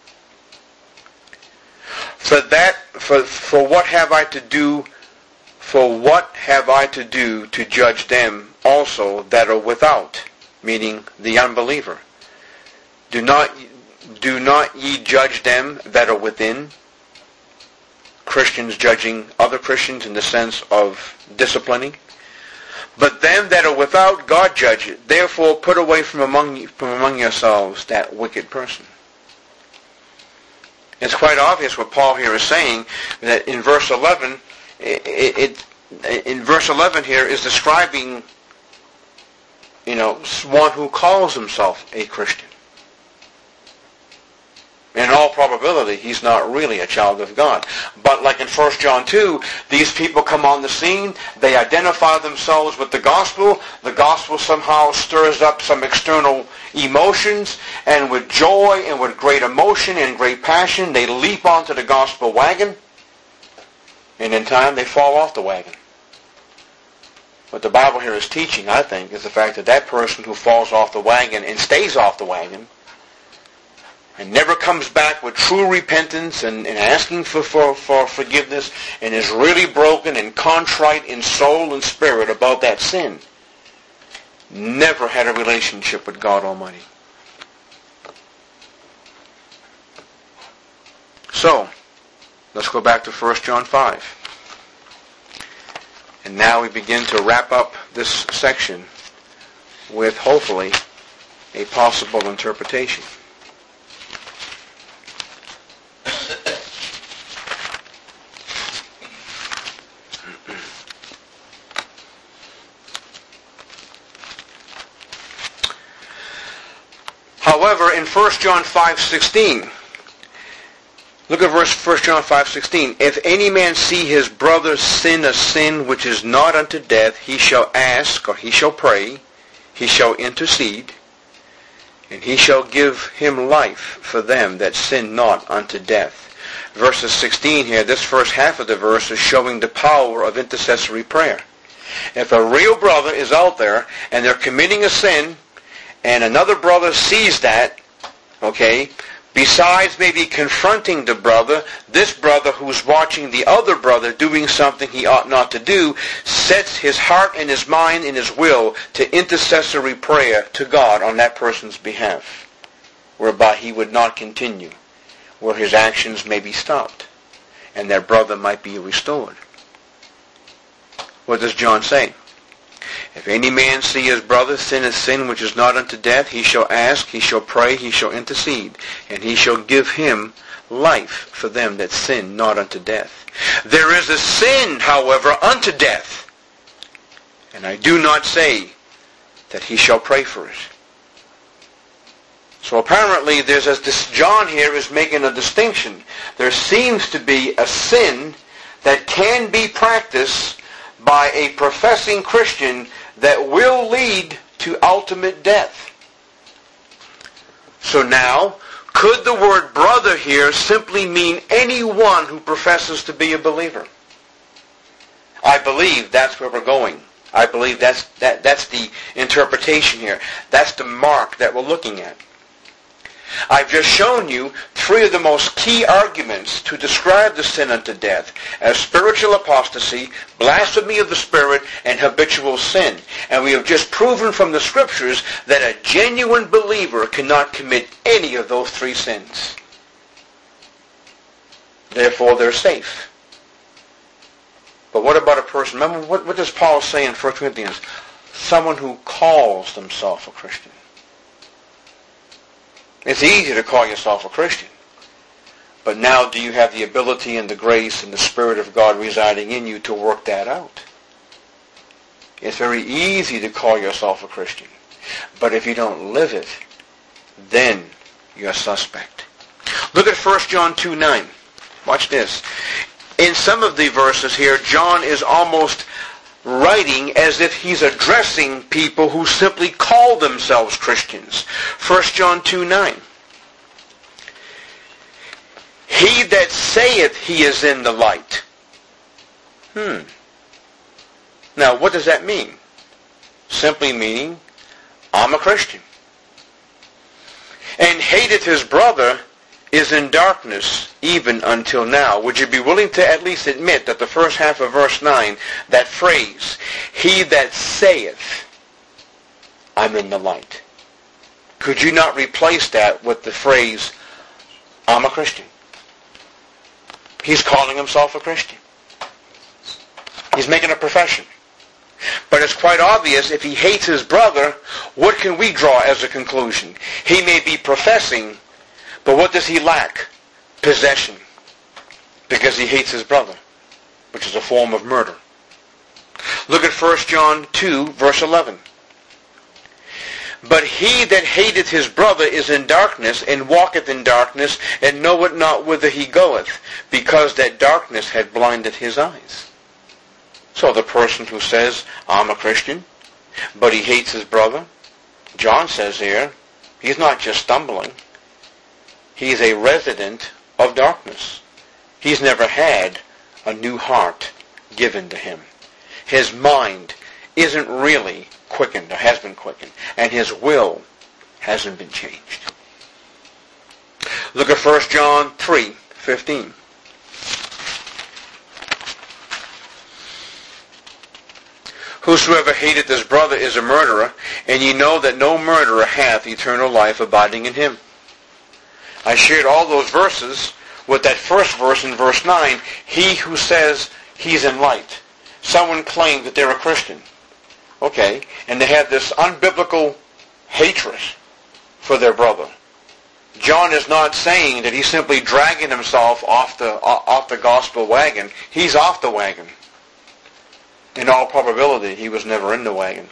For that, for, for what have I to do, for what have I to do to judge them also that are without, meaning the unbeliever? Do not, do not ye judge them that are within? Christians judging other Christians in the sense of disciplining. But them that are without, God judgeth. Therefore put away from among you, from among yourselves that wicked person. It's quite obvious what Paul here is saying, that in verse eleven, it, it in verse eleven here is describing, you know, one who calls himself a Christian. In all probability, he's not really a child of God. But like in First John two, these people come on the scene, they identify themselves with the gospel, the gospel somehow stirs up some external emotions, and with joy and with great emotion and great passion, they leap onto the gospel wagon, and in time they fall off the wagon. What the Bible here is teaching, I think, is the fact that that person who falls off the wagon and stays off the wagon and never comes back with true repentance and, and asking for, for, for forgiveness, and is really broken and contrite in soul and spirit about that sin, never had a relationship with God Almighty. So, let's go back to First John five. And now we begin to wrap up this section with, hopefully, a possible interpretation. However, in First John five sixteen, look at verse First John five sixteen. If any man see his brother sin a sin which is not unto death, he shall ask, or he shall pray, he shall intercede, and he shall give him life for them that sin not unto death. Verses sixteen here, this first half of the verse is showing the power of intercessory prayer. If a real brother is out there and they're committing a sin, and another brother sees that, okay, besides maybe confronting the brother, this brother who's watching the other brother doing something he ought not to do, sets his heart and his mind and his will to intercessory prayer to God on that person's behalf, whereby he would not continue, where his actions may be stopped, and that brother might be restored. What does John say? If any man see his brother sin a sin which is not unto death, he shall ask, he shall pray, he shall intercede, and he shall give him life for them that sin not unto death. There is a sin, however, unto death, and I do not say that he shall pray for it. So apparently there's a, this John here is making a distinction. There seems to be a sin that can be practiced by a professing Christian that will lead to ultimate death. So now, could the word brother here simply mean anyone who professes to be a believer? I believe that's where we're going. I believe that's that, that's the interpretation here. That's the mark that we're looking at. I've just shown you three of the most key arguments to describe the sin unto death as spiritual apostasy, blasphemy of the Spirit, and habitual sin. And we have just proven from the Scriptures that a genuine believer cannot commit any of those three sins. Therefore, they're safe. But what about a person? Remember, what, what does Paul say in First Corinthians? Someone who calls themselves a Christian. It's easy to call yourself a Christian. But now do you have the ability and the grace and the Spirit of God residing in you to work that out? It's very easy to call yourself a Christian. But if you don't live it, then you're suspect. Look at First John two nine. Watch this. In some of the verses here, John is almost writing as if he's addressing people who simply call themselves Christians. First John two nine. He that saith he is in the light. Hmm. Now, what does that mean? Simply meaning, I'm a Christian. And hateth his brother is in darkness even until now. Would you be willing to at least admit that the first half of verse nine, that phrase, he that saith, I'm in the light. Could you not replace that with the phrase, I'm a Christian? He's calling himself a Christian. He's making a profession. But it's quite obvious if he hates his brother, what can we draw as a conclusion? He may be professing, but what does he lack? Possession. Because he hates his brother, which is a form of murder. Look at First John two, verse eleven. But he that hateth his brother is in darkness, and walketh in darkness, and knoweth not whither he goeth, because that darkness had blinded his eyes. So the person who says, I'm a Christian, but he hates his brother, John says here, he's not just stumbling. He's a resident of darkness. He's never had a new heart given to him. His mind isn't really quickened, or has been quickened, and his will hasn't been changed. Look at First John three fifteen. Whosoever hateth his brother is a murderer, and ye know that no murderer hath eternal life abiding in him. I shared all those verses with that first verse in verse nine. He who says he's in light. Someone claims that they're a Christian. Okay, and they have this unbiblical hatred for their brother. John is not saying that he's simply dragging himself off the off the gospel wagon. He's off the wagon. In all probability, he was never in the wagon.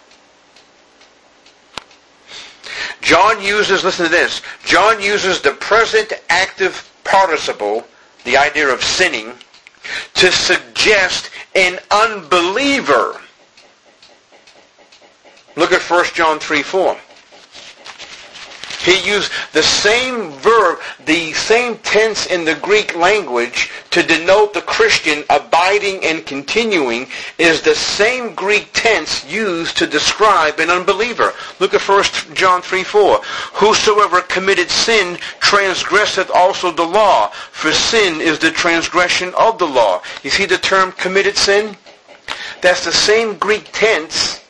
John uses, listen to this, John uses the present active participle, the idea of sinning, to suggest an unbeliever. Look at First John three four. He used the same verb, the same tense in the Greek language to denote the Christian abiding and continuing is the same Greek tense used to describe an unbeliever. Look at First John three four. Whosoever committed sin transgresseth also the law, for sin is the transgression of the law. You see the term committed sin? That's the same Greek tense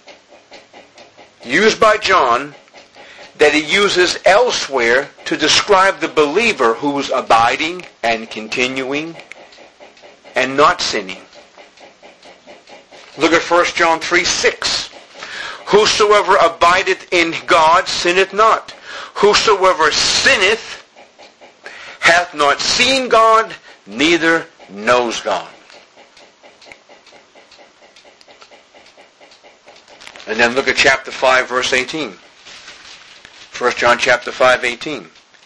used by John that he uses elsewhere to describe the believer who's abiding and continuing and not sinning. Look at First John three six. Whosoever abideth in God sinneth not. Whosoever sinneth hath not seen God, neither knows God. And then look at chapter five, verse eighteen. First John chapter five, eighteen.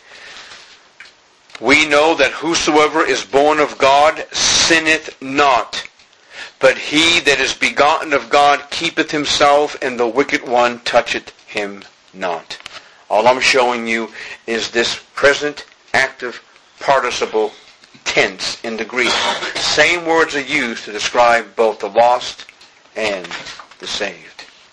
We know that whosoever is born of God sinneth not, but he that is begotten of God keepeth himself, and the wicked one toucheth him not. All I'm showing you is this present active participle tense in the Greek. Same words are used to describe both the lost and the saved.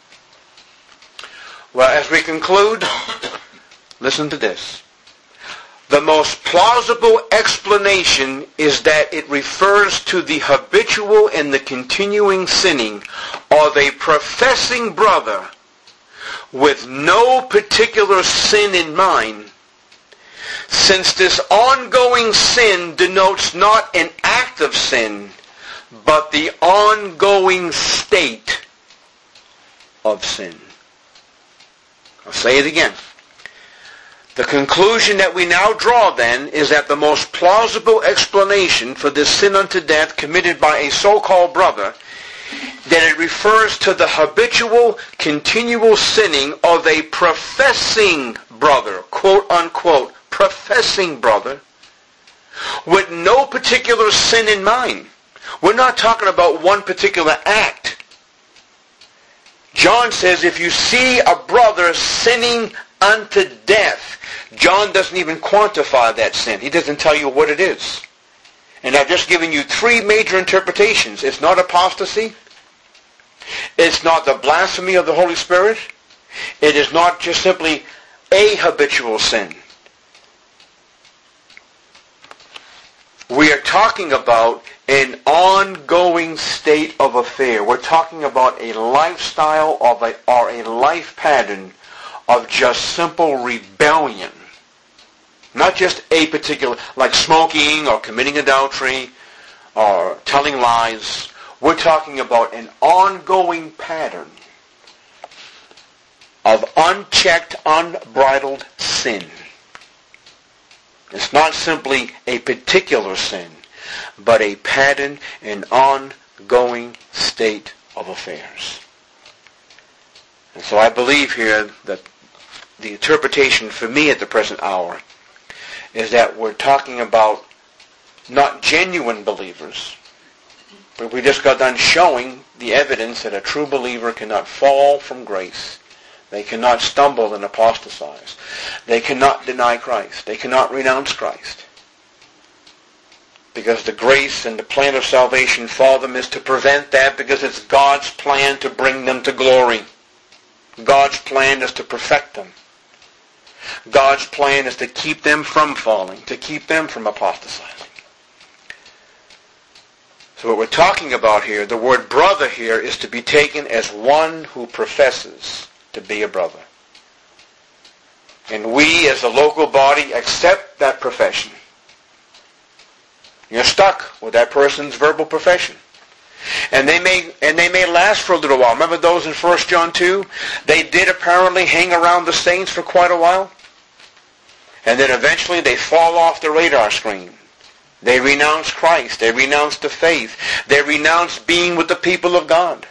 Well, as we conclude, listen to this. The most plausible explanation is that it refers to the habitual and the continuing sinning of a professing brother with no particular sin in mind, since this ongoing sin denotes not an act of sin, but the ongoing state of sin. I'll say it again. The conclusion that we now draw then is that the most plausible explanation for this sin unto death committed by a so-called brother, that it refers to the habitual, continual sinning of a professing brother, quote unquote, professing brother, with no particular sin in mind. We're not talking about one particular act. John says if you see a brother sinning unto death, John doesn't even quantify that sin. He doesn't tell you what it is. And I've just given you three major interpretations. It's not apostasy. It's not the blasphemy of the Holy Spirit. It is not just simply a habitual sin. We are talking about an ongoing state of affair. We're talking about a lifestyle of a, or a life pattern of just simple rebellion. Not just a particular, like smoking or committing adultery or telling lies. We're talking about an ongoing pattern of unchecked, unbridled sin. It's not simply a particular sin, but a pattern, an ongoing state of affairs. And so I believe here that the interpretation for me at the present hour is that we're talking about not genuine believers, but we just got done showing the evidence that a true believer cannot fall from grace. They cannot stumble and apostatize. They cannot deny Christ. They cannot renounce Christ. Because the grace and the plan of salvation for them is to prevent that, because it's God's plan to bring them to glory. God's plan is to perfect them. God's plan is to keep them from falling, to keep them from apostatizing. So what we're talking about here, the word brother here, is to be taken as one who professes to be a brother. And we as a local body accept that profession. You're stuck with that person's verbal profession. And they may and they may last for a little while. Remember those in First John two? They did apparently hang around the saints for quite a while. And then eventually they fall off the radar screen. They renounce Christ. They renounce the faith. They renounce being with the people of God.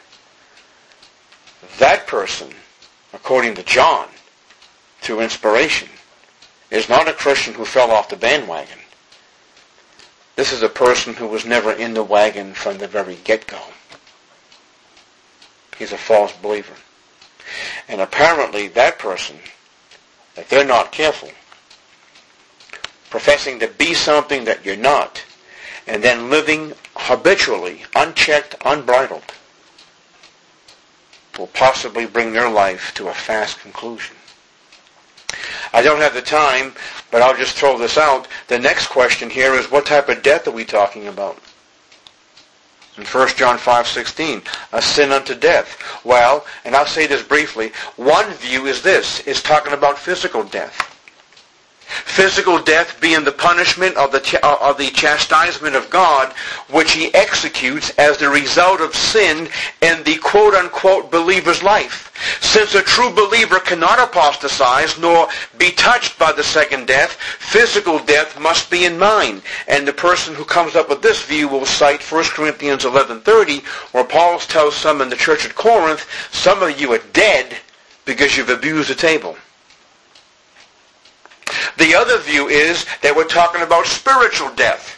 That person, according to John, through inspiration, is not a Christian who fell off the bandwagon. This is a person who was never in the wagon from the very get-go. He's a false believer. And apparently that person, if they're not careful, professing to be something that you're not, and then living habitually, unchecked, unbridled, will possibly bring their life to a fast conclusion. I don't have the time, but I'll just throw this out. The next question here is, what type of death are we talking about? In First John five sixteen, a sin unto death. Well, and I'll say this briefly, one view is this, is talking about physical death. Physical death being the punishment of the, ch- of the chastisement of God, which he executes as the result of sin in the quote-unquote believer's life. Since a true believer cannot apostatize nor be touched by the second death, physical death must be in mind. And the person who comes up with this view will cite First Corinthians eleven thirty, where Paul tells some in the church at Corinth, some of you are dead because you've abused the table. The other view is that we're talking about spiritual death.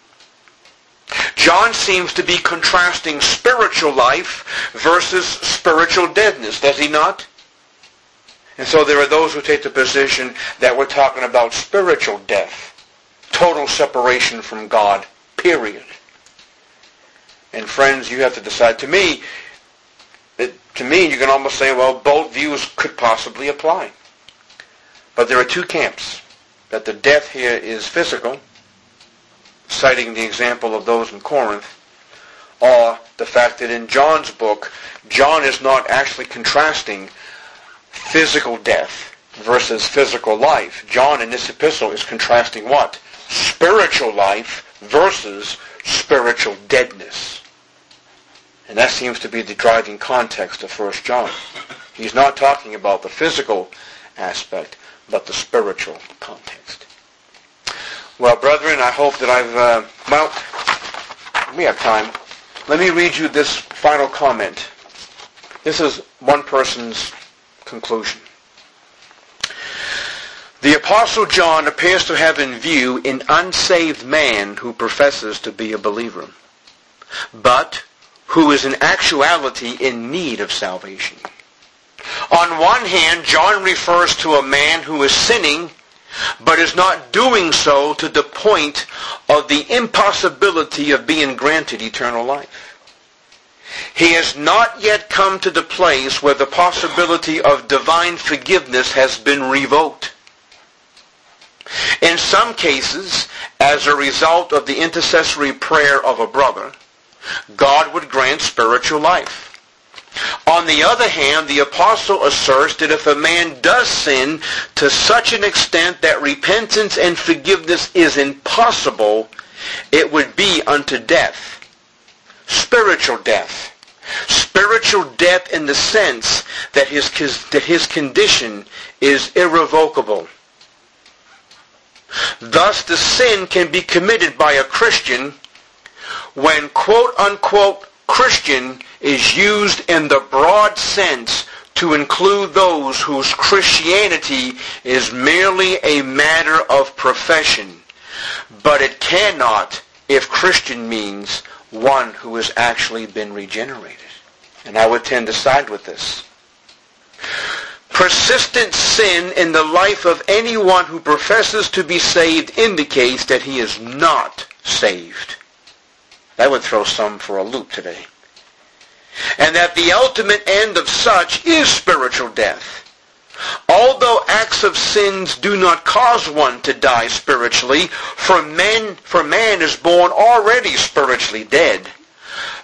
John seems to be contrasting spiritual life versus spiritual deadness, does he not? And so there are those who take the position that we're talking about spiritual death, total separation from God, period. And friends, you have to decide. To me, it, to me, you can almost say, well, both views could possibly apply. But there are two camps. That the death here is physical, citing the example of those in Corinth, or the fact that in John's book, John is not actually contrasting physical death versus physical life. John in this epistle is contrasting what? Spiritual life versus spiritual deadness. And that seems to be the driving context of First John. He's not talking about the physical aspect, but the spiritual context. Well, brethren, I hope that I've, uh, well, we have time. Let me read you this final comment. This is one person's conclusion. The Apostle John appears to have in view an unsaved man who professes to be a believer, but who is in actuality in need of salvation. On one hand, John refers to a man who is sinning, but is not doing so to the point of the impossibility of being granted eternal life. He has not yet come to the place where the possibility of divine forgiveness has been revoked. In some cases, as a result of the intercessory prayer of a brother, God would grant spiritual life. On the other hand, the apostle asserts that if a man does sin to such an extent that repentance and forgiveness is impossible, it would be unto death. Spiritual death. Spiritual death in the sense that his, that his condition is irrevocable. Thus, the sin can be committed by a Christian when quote-unquote Christian is used in the broad sense to include those whose Christianity is merely a matter of profession, but it cannot if Christian means one who has actually been regenerated. And I would tend to side with this. Persistent sin in the life of anyone who professes to be saved indicates that he is not saved. That would throw some for a loop today. And that the ultimate end of such is spiritual death. Although acts of sins do not cause one to die spiritually, for man, for man is born already spiritually dead,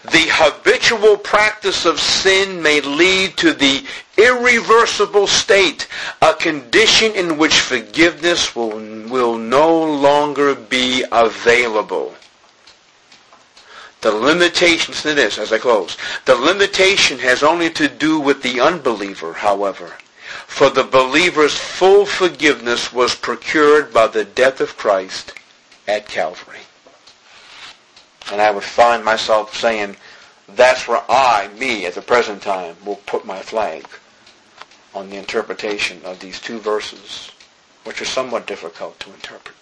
The habitual practice of sin may lead to the irreversible state, a condition in which forgiveness will, will no longer be available. The limitation to this, as I close, the limitation has only to do with the unbeliever, however. For the believer's full forgiveness was procured by the death of Christ at Calvary. And I would find myself saying, that's where I, me, at the present time, will put my flag on the interpretation of these two verses, which are somewhat difficult to interpret.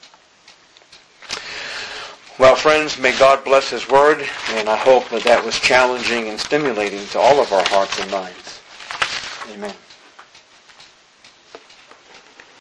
Well, friends, may God bless His Word, and I hope that that was challenging and stimulating to all of our hearts and minds. Amen.